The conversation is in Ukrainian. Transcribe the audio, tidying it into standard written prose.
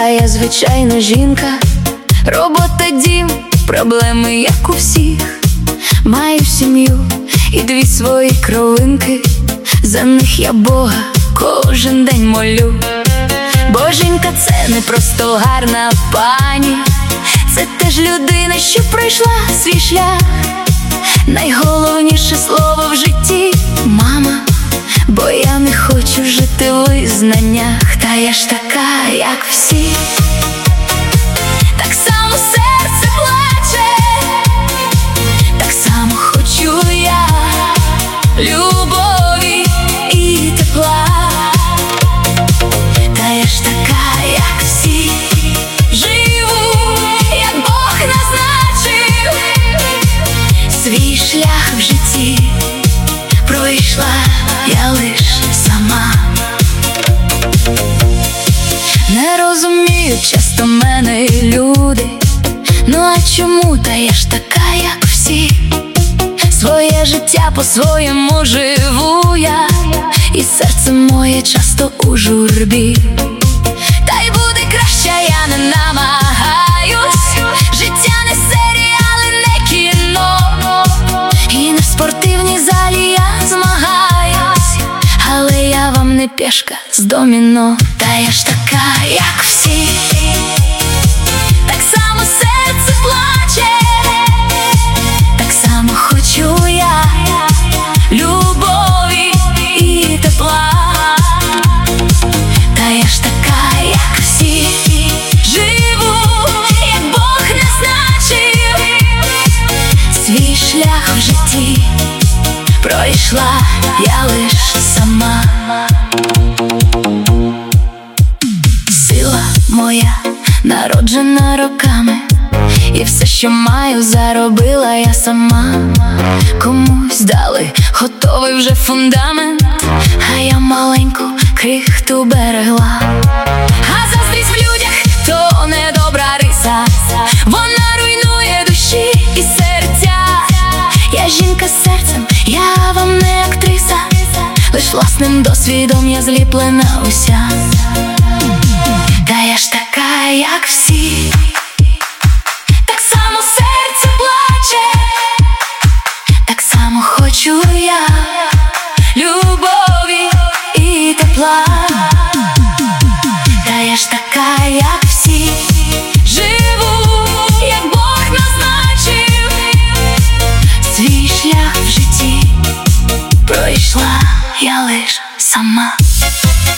я звичайна жінка. Робота, дім, проблеми, як у всіх. Маю сім'ю і 2 свої кровинки. За них я Бога кожен день молю. Бо жінка – це не просто гарна пані, це теж людина, що пройшла свій шлях. Найголовніше слово в житті – мама. Бо я не хочу жити в визнаннях. Та я ж така, як всі. Так само серце плаче, так само хочу я любові і тепла. Та я ж така, як всі. Живу, як Бог назначив. Свій шлях в житті пройшла я лиш сама. Не розуміють часто мене люди. Ну а чому? Та я ж така, як всі. Своє життя по-своєму живу я, і серце моє часто у журбі. Та й буде краще, я не намагаюсь. Життя не серіали, не кіно, і не в спортивній залі я змагаюсь. Але я вам не пішка з доміно. Та я ж така, як всі. Так само серце плаче, так само хочу я любові і тепла. Та я ж така, як всі. Живу, як Бог назначив. Свій шлях в житті пройшла я лиш сама. Сила моя народжена роками, і все, що маю, заробила я сама. Комусь дали готовий вже фундамент, а я маленьку крихту берегла. А заздрість в людях – то недобра риса, вона руйнує душі і серця. Я жінка з серцем, я вам не актриса, лиш власним досвідом я зліплена уся. Та я ж така, як всі. Так само серце плаче, так само хочу я любові і тепла. Та я ж така, як всі. Живу, як Бог назначив. Свій шлях в житті пройшла я лиш сама.